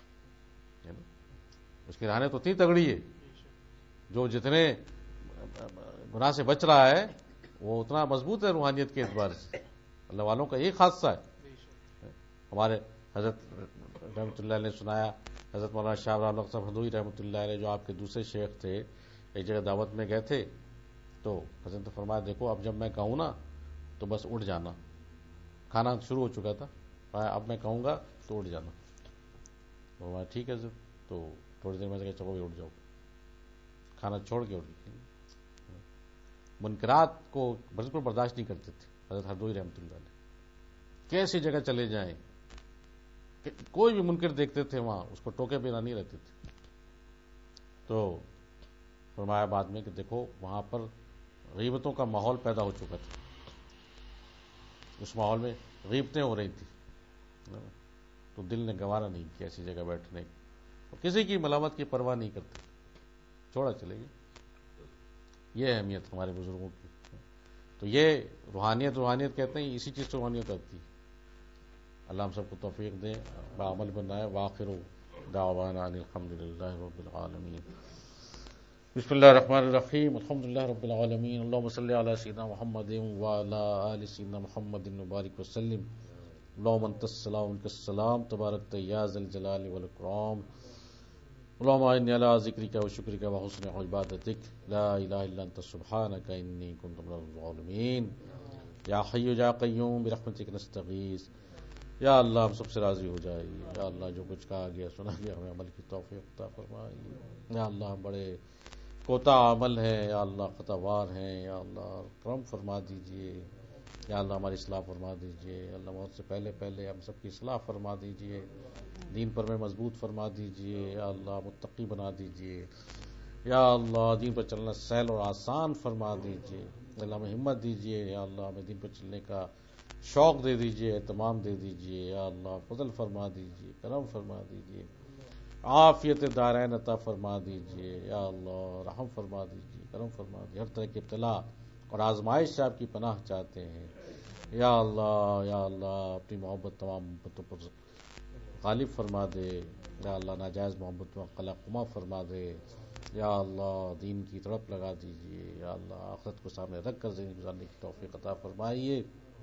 اس کی روحانیت اتنی تگڑی ہے، جو جتنے گناہ سے بچ رہا ہے وہ اتنا مضبوط ہے روحانیت کے اعتبار سے۔ اللہ والوں کا یہی خاصہ ہے۔ ہمارے حضرت رحمۃ اللہ علیہ نے سنایا، حضرت مولانا شاہ رحمۃ صاحب ہندوئی رحمۃ اللہ علیہ جو آپ کے دوسرے شیخ تھے، ایک جگہ دعوت میں گئے تھے تو حضرت نے فرمایا دیکھو اب جب میں کہوں نا تو بس اٹھ جانا۔ کھانا شروع ہو چکا تھا، اب میں کہوں گا تو اٹھ جانا۔ فرمایا ٹھیک ہے حضرت۔ تو تھوڑی دیر میں سے چلو بھی اٹھ جاؤ، کھانا چھوڑ کے اٹھ گئے۔ منکرات کو بالکل برداشت نہیں کرتے تھے حضرت ہردوئی رحمۃ اللہ علیہ. کیسی جگہ چلے جائیں کہ کوئی بھی منکر دیکھتے تھے وہاں اس کو ٹوکے بنا نہیں رہتے تھے. تو فرمایا بعد میں کہ دیکھو وہاں پر غیبتوں کا ماحول پیدا ہو چکا تھا، اس ماحول میں غیبتیں ہو رہی تھی، تو دل نے گوارا نہیں کیا ایسی جگہ بیٹھنے کو، کسی کی ملامت کی پرواہ نہیں کرتے، چھوڑا چلے گی. یہ اہمیت ہمارے بزرگوں کی. تو یہ روحانیت روحانیت کہتے ہیں، اسی چیز سے روحانیت آتی ہے. اللہ ہم سب کو توفیق دے، بعمل بنائے. وآخر دعوانا ان الحمد للہ رب العالمین. بسم اللہ الرحمن الرحیم. الحمد للہ رب العالمین. اللہم صلی علی سیدنا محمد وعلی آل سیدنا محمد وبارک وسلم. اللہم انت السلام منک السلام تبارک یا ذا الجلال والاکرام. اللہم اعنی علی ذکرک و شکرک و حسن عبادتک. لا الہ الا انت سبحانک انی کنت من الظالمین. یا حی یا قیوم برحمتک نستغیث. یا اللہ ہم سب سے راضی ہو جائیے. یا اللہ جو کچھ کہا گیا سنا گیا ہمیں عمل کی توفیق عطا فرمائیے. یا اللہ ہم بڑے کوتا عمل ہیں، یا اللہ خطا وار ہیں، یا اللہ کرم فرما دیجئے. یا اللہ ہماری اصلاح فرما دیجئے. اللہ موت سے پہلے پہلے ہم سب کی اصلاح فرما دیجئے. دین پر میں مضبوط فرما دیجئے. یا اللہ متقی بنا دیجئے. یا اللہ دین پر چلنا سہل اور آسان فرما دیجئے. اللہ ہمیں ہمت دیجئے. یا اللہ ہمیں دین پر چلنے کا شوق دے دیجئے، اہتمام دے دیجئے. یا اللہ فضل فرما دیجئے، کرم فرما دیجئے، عافیت دارین عطا فرما دیجئے. یا اللہ رحم فرما دیجئے، کرم فرما دیجئے. ہر طرح کی ابتلا اور آزمائش سے آپ کی پناہ چاہتے ہیں. یا اللہ یا اللہ اپنی محبت تمام محبتوں پر غالب فرما دے. یا اللہ ناجائز محبت میں قلع قمع فرما دے. یا اللہ دین کی تڑپ لگا دیجئے. یا اللہ آخرت کو سامنے رکھ کر زندگی گزارنے کی توفیق عطا فرمائیے.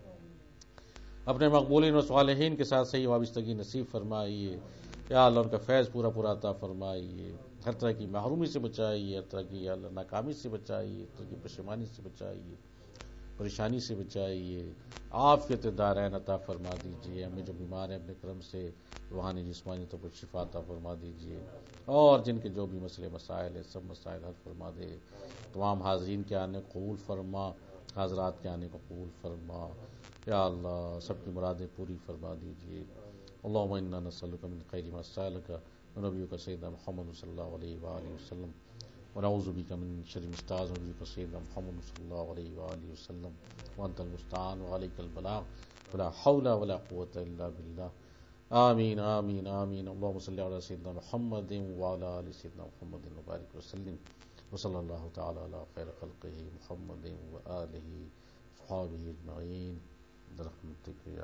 اپنے مقبولین و صالحین کے ساتھ صحیح وابستگی نصیب فرمائیے. یا اللہ ان کا فیض پورا پورا عطا فرمائیے. ہر طرح کی محرومی سے بچائیے، ہر طرح کی یا اللہ ناکامی سے بچائیے، ہر طرح کی پشیمانی سے بچائیے، پریشانی سے بچائیے. عافیت دارین عطا فرما دیجیے. ہمیں جو بیمار ہیں اپنے کرم سے روحانی جسمانی تو کچھ شفا عطا فرما دیجیے. اور جن کے جو بھی مسئلے مسائل ہیں سب مسائل حل فرما دے. تمام حاضرین کے آنے کو قبول فرما، حاضرات کے آنے کو قبول فرما. یا اللہ سب کی مرادیں پوری فرما دیجیے. اللہم انا نسألک من خیر ما سألک ونبیک سیدنا محمد صلی اللہ علیہ وآلہ وسلم، ونعوذ بک من شر ما استعاذ بک سیدنا محمد صلی اللہ علیہ وآلہ وسلم. وانت المستعان وعلیک البلاغ ولا حول ولا قوة الا باللہ. آمین آمین آمین. اللہم صلی علی سیدنا محمد وعلی آل سیدنا محمد وبارک وسلم. وصلی اللہ تعالی علی خیر خلقہ محمد وآلہ صحابہ اجمعین برحمتک یا